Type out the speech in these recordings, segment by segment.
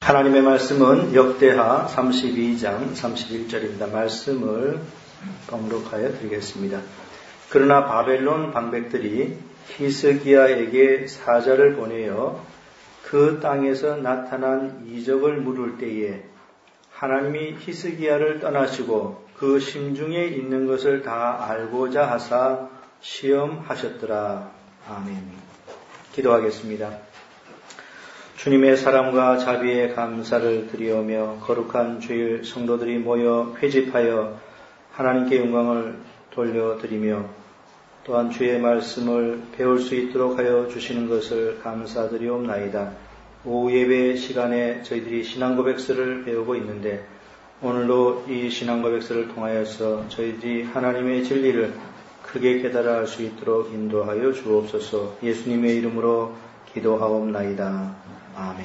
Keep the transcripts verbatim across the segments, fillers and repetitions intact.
하나님의 말씀은 역대하 삼십이 장 삼십일 절입니다. 말씀을 봉독하여 드리겠습니다. 그러나 바벨론 방백들이 히스기야에게 사자를 보내어 그 땅에서 나타난 이적을 물을 때에 하나님이 히스기야를 떠나시고 그 심중에 있는 것을 다 알고자 하사 시험하셨더라. 아멘. 기도하겠습니다. 주님의 사랑과 자비에 감사를 드리오며 거룩한 주일 성도들이 모여 회집하여 하나님께 영광을 돌려드리며 또한 주의 말씀을 배울 수 있도록 하여 주시는 것을 감사드리옵나이다. 오후 예배 시간에 저희들이 신앙고백서를 배우고 있는데 오늘도 이 신앙고백서를 통하여서 저희들이 하나님의 진리를 크게 깨달아 알 수 있도록 인도하여 주옵소서. 예수님의 이름으로 기도하옵나이다. 아멘.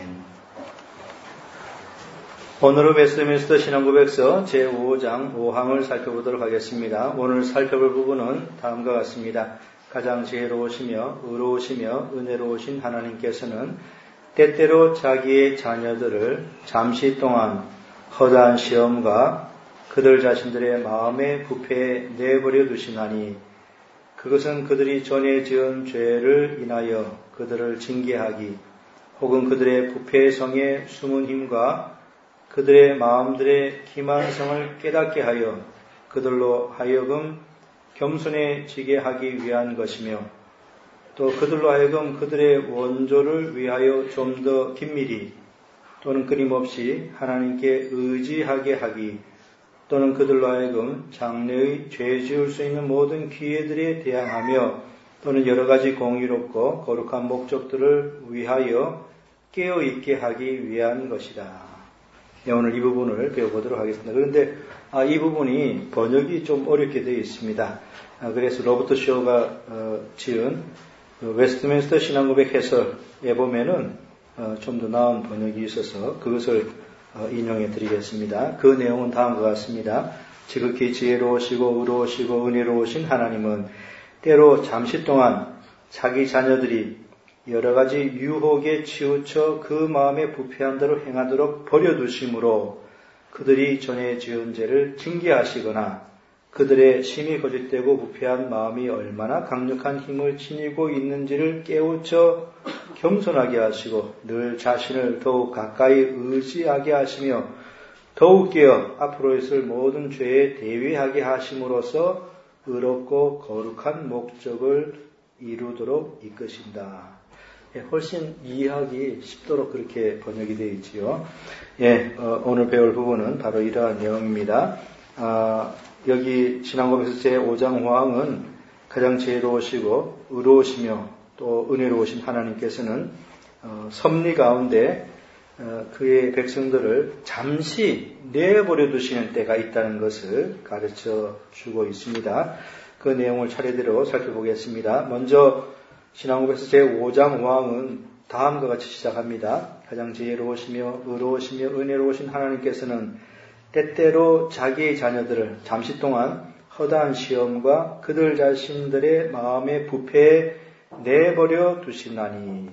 오늘은 웨스트민스터 신앙고백서 제오 장 오 항을 살펴보도록 하겠습니다. 오늘 살펴볼 부분은 다음과 같습니다. 가장 지혜로우시며 의로우시며 은혜로우신 하나님께서는 때때로 자기의 자녀들을 잠시 동안 허다한 시험과 그들 자신들의 마음의 부패에 내버려 두시나니 그것은 그들이 전에 지은 죄를 인하여 그들을 징계하기 혹은 그들의 부패의 성에 숨은 힘과 그들의 마음들의 기만성을 깨닫게 하여 그들로 하여금 겸손해지게 하기 위한 것이며 또 그들로 하여금 그들의 원조를 위하여 좀 더 긴밀히 또는 끊임없이 하나님께 의지하게 하기 또는 그들로 하여금 장래의 죄 지을 수 있는 모든 기회들에 대항하며 또는 여러 가지 공의롭고 거룩한 목적들을 위하여 깨어있게 하기 위한 것이다. 네, 오늘 이 부분을 배워보도록 하겠습니다. 그런데 아, 이 부분이 번역이 좀 어렵게 되어 있습니다. 아, 그래서 로버트 쇼가 어, 지은 그 웨스트민스터 신앙고백 해설에 보면은 어, 좀 더 나은 번역이 있어서 그것을 어, 인용해 드리겠습니다. 그 내용은 다음과 같습니다. 지극히 지혜로우시고 의로우시고 은혜로우신 하나님은 때로 잠시 동안 자기 자녀들이 여러 가지 유혹에 치우쳐 그 마음에 부패한 대로 행하도록 버려두심으로 그들이 전에 지은 죄를 징계하시거나 그들의 심히 거짓되고 부패한 마음이 얼마나 강력한 힘을 지니고 있는지를 깨우쳐 겸손하게 하시고 늘 자신을 더욱 가까이 의지하게 하시며 더욱 깨어 앞으로 있을 모든 죄에 대위하게 하심으로써 의롭고 거룩한 목적을 이루도록 이끄신다. 예, 훨씬 이해하기 쉽도록 그렇게 번역이 되어 있지요. 예, 어, 오늘 배울 부분은 바로 이러한 내용입니다. 아, 여기 신앙고백서 제오 장 오 항은 가장 지혜로우시고 의로우시며 또 은혜로우신 하나님께서는 어, 섭리 가운데 어, 그의 백성들을 잠시 내버려 두시는 때가 있다는 것을 가르쳐 주고 있습니다. 그 내용을 차례대로 살펴보겠습니다. 먼저 신앙고백서 제오 장 오 항은 다음과 같이 시작합니다. 가장 지혜로우시며 의로우시며 은혜로우신 하나님께서는 때때로 자기의 자녀들을 잠시 동안 허다한 시험과 그들 자신들의 마음의 부패에 내버려 두시나니.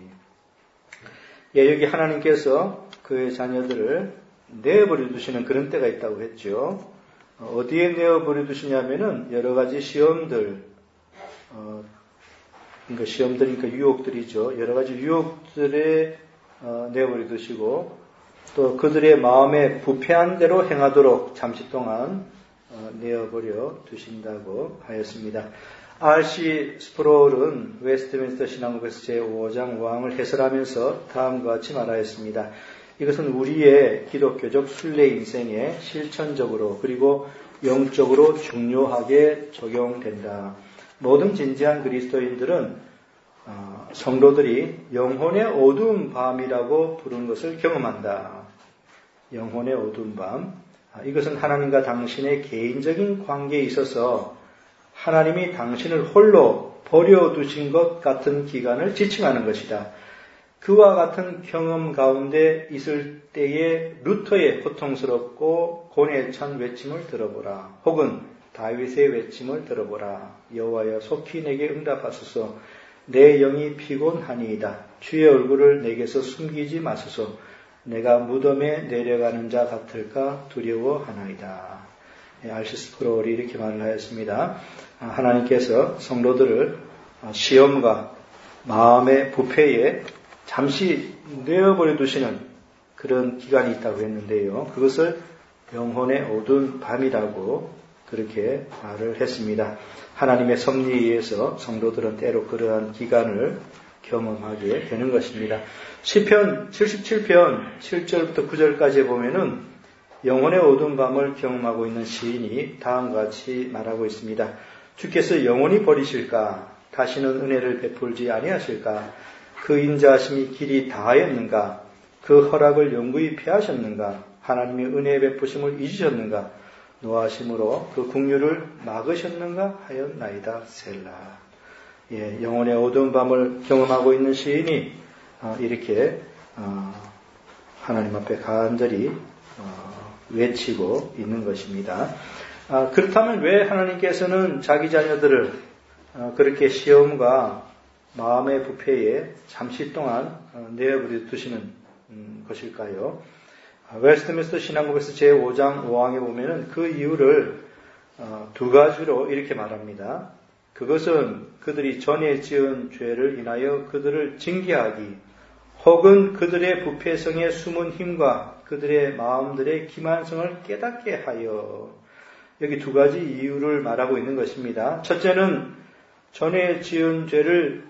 예, 여기 하나님께서 그의 자녀들을 내버려 두시는 그런 때가 있다고 했죠. 어디에 내버려 두시냐면은 여러 가지 시험들, 어, 그러니까 시험들이니까 유혹들이죠. 여러 가지 유혹들에 어, 내버려 두시고 또 그들의 마음에 부패한 대로 행하도록 잠시 동안 어, 내어버려 두신다고 하였습니다. 알 씨 스프롤은 웨스트민스터 신앙고백서 제오 장 오 항을 해설하면서 다음과 같이 말하였습니다. 이것은 우리의 기독교적 순례 인생에 실천적으로 그리고 영적으로 중요하게 적용된다. 모든 진지한 그리스도인들은 어, 성도들이 영혼의 어두운 밤이라고 부르는 것을 경험한다. 영혼의 어두운 밤. 아, 이것은 하나님과 당신의 개인적인 관계에 있어서 하나님이 당신을 홀로 버려두신 것 같은 기간을 지칭하는 것이다. 그와 같은 경험 가운데 있을 때에 루터의 고통스럽고 고뇌에 찬 외침을 들어보라. 혹은 다윗의 외침을 들어보라. 여호와여 속히 내게 응답하소서. 내 영이 피곤하니이다. 주의 얼굴을 내게서 숨기지 마소서. 내가 무덤에 내려가는 자 같을까 두려워하나이다. 알시스 스프롤이 이렇게 말을 하였습니다. 하나님께서 성도들을 시험과 마음의 부패에 잠시 내어버려 두시는 그런 기간이 있다고 했는데요. 그것을 영혼의 어두운 밤이라고 그렇게 말을 했습니다. 하나님의 섭리에 의해서 성도들은 때로 그러한 기간을 경험하게 되는 것입니다. 시편 칠십칠 편 칠 절부터 구 절까지 보면은 영혼의 어두운 밤을 경험하고 있는 시인이 다음과 같이 말하고 있습니다. 주께서 영원히 버리실까? 다시는 은혜를 베풀지 아니하실까? 그 인자하심이 길이 다하였는가? 그 허락을 영구히 피하셨는가? 하나님의 은혜의 베푸심을 잊으셨는가? 노하심으로 그 긍휼을 막으셨는가 하였나이다. 셀라. 예, 영혼의 어두운 밤을 경험하고 있는 시인이 어, 이렇게 어, 하나님 앞에 간절히 어, 외치고 있는 것입니다. 아, 그렇다면 왜 하나님께서는 자기 자녀들을 어, 그렇게 시험과 마음의 부패에 잠시 동안 어, 내버려 두시는 음, 것일까요? 아, 웨스트민스터 신앙국에서 제오 장 오 항에 보면은 그 이유를 어, 두 가지로 이렇게 말합니다. 그것은 그들이 전에 지은 죄를 인하여 그들을 징계하기, 혹은 그들의 부패성의 숨은 힘과 그들의 마음들의 기만성을 깨닫게 하여. 여기 두 가지 이유를 말하고 있는 것입니다. 첫째는 전에 지은 죄를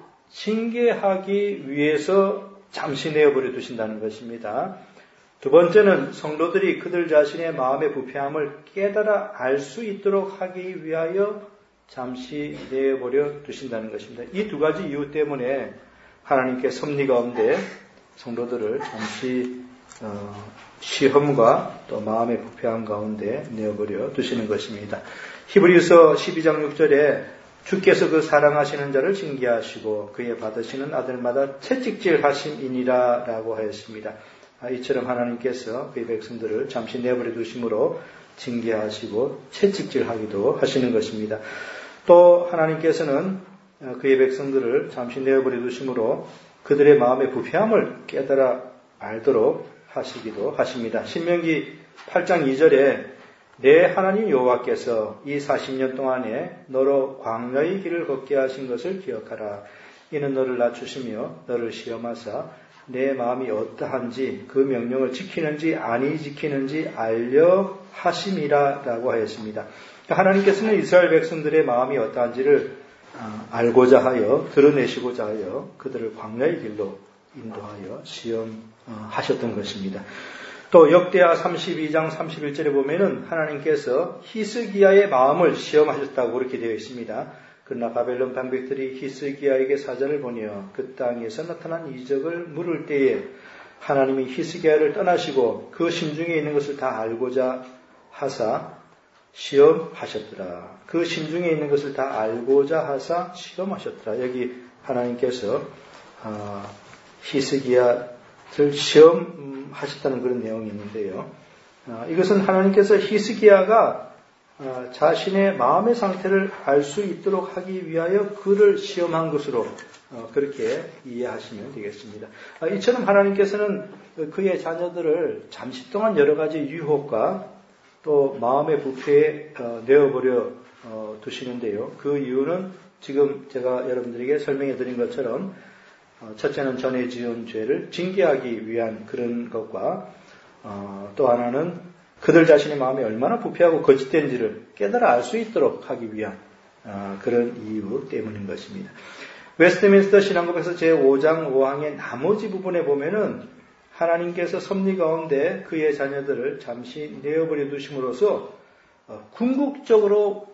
징계하기 위해서 잠시 내어버려 두신다는 것입니다. 두 번째는 성도들이 그들 자신의 마음의 부패함을 깨달아 알 수 있도록 하기 위하여 잠시 내버려 두신다는 것입니다. 이 두 가지 이유 때문에 하나님께 섭리 가운데 성도들을 잠시 어, 시험과 또 마음의 부패함 가운데 내버려 두시는 것입니다. 히브리서 십이 장 육 절에 주께서 그 사랑하시는 자를 징계하시고 그의 받으시는 아들마다 채찍질 하심이니라 라고 하였습니다. 이처럼 하나님께서 그의 백성들을 잠시 내버려 두심으로 징계하시고 채찍질하기도 하시는 것입니다. 또 하나님께서는 그의 백성들을 잠시 내버려 두심으로 그들의 마음의 부패함을 깨달아 알도록 하시기도 하십니다. 신명기 팔 장 이 절에 내 하나님 여호와께서 이 사십 년 동안에 너로 광야의 길을 걷게 하신 것을 기억하라. 이는 너를 낮추시며 너를 시험하사 내 마음이 어떠한지 그 명령을 지키는지 아니 지키는지 알려 하심이라 라고 하였습니다. 하나님께서는 이스라엘 백성들의 마음이 어떠한지를 알고자 하여 드러내시고자 하여 그들을 광야의 길로 인도하여 시험하셨던 것입니다. 또 역대하 삼십이 장 삼십일 절에 보면은 하나님께서 히스기야의 마음을 시험하셨다고 그렇게 되어 있습니다. 그러나 바벨론 방백들이 히스기야에게 사자를 보내어 그 땅에서 나타난 이적을 물을 때에 하나님이 히스기야를 떠나시고 그 심중에 있는 것을 다 알고자 하사 시험하셨더라. 그 심중에 있는 것을 다 알고자 하사 시험하셨더라. 여기 하나님께서 어, 히스기야를 시험하셨다는 그런 내용이 있는데요. 어, 이것은 하나님께서 히스기야가 어, 자신의 마음의 상태를 알 수 있도록 하기 위하여 그를 시험한 것으로 어, 그렇게 이해하시면 되겠습니다. 어, 이처럼 하나님께서는 그의 자녀들을 잠시 동안 여러 가지 유혹과 또 마음의 부패에 어, 내어버려 어, 두시는데요. 그 이유는 지금 제가 여러분들에게 설명해 드린 것처럼 어, 첫째는 전에 지은 죄를 징계하기 위한 그런 것과 어, 또 하나는 그들 자신의 마음이 얼마나 부패하고 거짓된지를 깨달아 알 수 있도록 하기 위한 어, 그런 이유 때문인 것입니다. 웨스트민스터 신앙국에서 제오 장 오 항의 나머지 부분에 보면은 하나님께서 섭리 가운데 그의 자녀들을 잠시 내어버려 두심으로써 어, 궁극적으로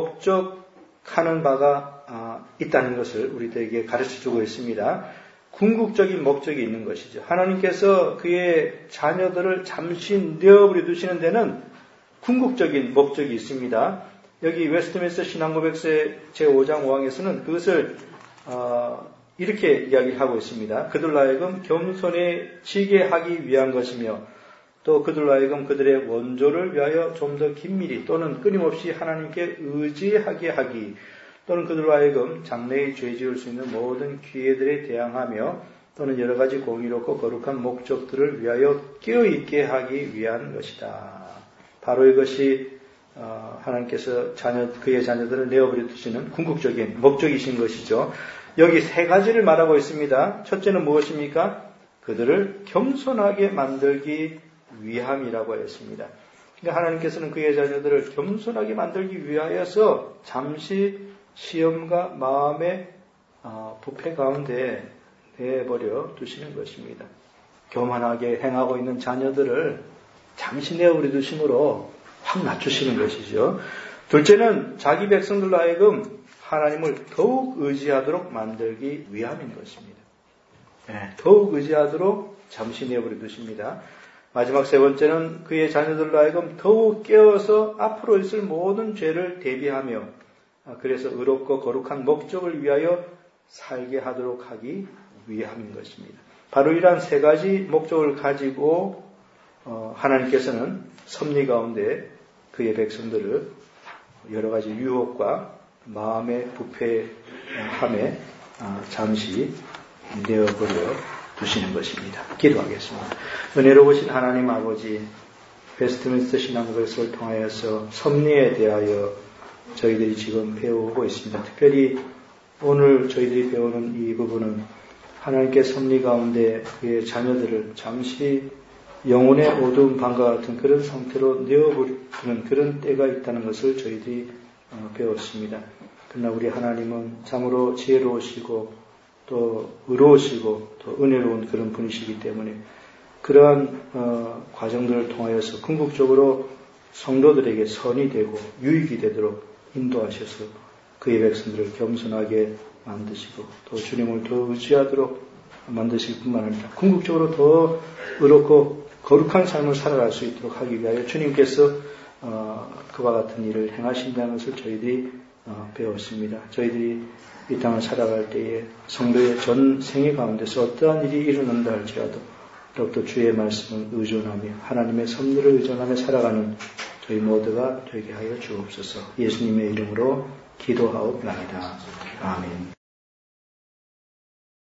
목적하는 바가 어, 있다는 것을 우리들에게 가르쳐주고 있습니다. 궁극적인 목적이 있는 것이죠. 하나님께서 그의 자녀들을 잠시 내어버려 두시는 데는 궁극적인 목적이 있습니다. 여기 웨스트민스터 신앙고백서의 제오 장 오 항에서는 그것을 어, 이렇게 이야기하고 있습니다. 그들로 하여금 겸손해지게 하기 위한 것이며 또 그들로 하여금 그들의 원조를 위하여 좀 더 긴밀히 또는 끊임없이 하나님께 의지하게 하기 또는 그들로 하여금 장래에 죄 지을 수 있는 모든 기회들에 대항하며 또는 여러 가지 공의롭고 거룩한 목적들을 위하여 깨어있게 하기 위한 것이다. 바로 이것이 하나님께서 자녀, 그의 자녀들을 내어버려 두시는 궁극적인 목적이신 것이죠. 여기 세 가지를 말하고 있습니다. 첫째는 무엇입니까? 그들을 겸손하게 만들기 위함이라고 했습니다. 그러니까 하나님께서는 그의 자녀들을 겸손하게 만들기 위하여서 잠시 시험과 마음의 부패 가운데 내버려 두시는 것입니다. 교만하게 행하고 있는 자녀들을 잠시 내버려 두심으로 확 낮추시는 것이죠. 둘째는 자기 백성들로 하여금 하나님을 더욱 의지하도록 만들기 위함인 것입니다. 네, 더욱 의지하도록 잠시 내버려 두십니다. 마지막 세 번째는 그의 자녀들로 하여금 더욱 깨어서 앞으로 있을 모든 죄를 대비하며 그래서 의롭고 거룩한 목적을 위하여 살게 하도록 하기 위함인 것입니다. 바로 이러한 세 가지 목적을 가지고 하나님께서는 섭리 가운데 그의 백성들을 여러 가지 유혹과 마음의 부패함에 잠시 내어버려 두시는 것입니다. 기도하겠습니다. 은혜로우신 하나님 아버지, 베스트민스터 신앙고백서를 통하여서 섭리에 대하여 저희들이 지금 배우고 있습니다. 특별히 오늘 저희들이 배우는 이 부분은 하나님께 섭리 가운데 그의 자녀들을 잠시 영혼의 어두운 방과 같은 그런 상태로 내어버리는 그런 때가 있다는 것을 저희들이 배웠습니다. 그러나 우리 하나님은 참으로 지혜로우시고 또 의로우시고 또 은혜로운 그런 분이시기 때문에 그러한 어, 과정들을 통하여서 궁극적으로 성도들에게 선이 되고 유익이 되도록 인도하셔서 그의 백성들을 겸손하게 만드시고 또 주님을 더 의지하도록 만드실 뿐만 아니라 궁극적으로 더 의롭고 거룩한 삶을 살아갈 수 있도록 하기 위하여 주님께서 어, 그와 같은 일을 행하신다는 것을 저희들이 어, 배웠습니다. 저희들이 이 땅을 살아갈 때에 성도의 전 생애 가운데서 어떠한 일이 일어난다 할지라도 더욱더 주의 말씀을 의존하며 하나님의 섭리를 의존하며 살아가는 저희 모두가 되게 하여 주옵소서. 예수님의 이름으로 기도하옵나이다. 아멘.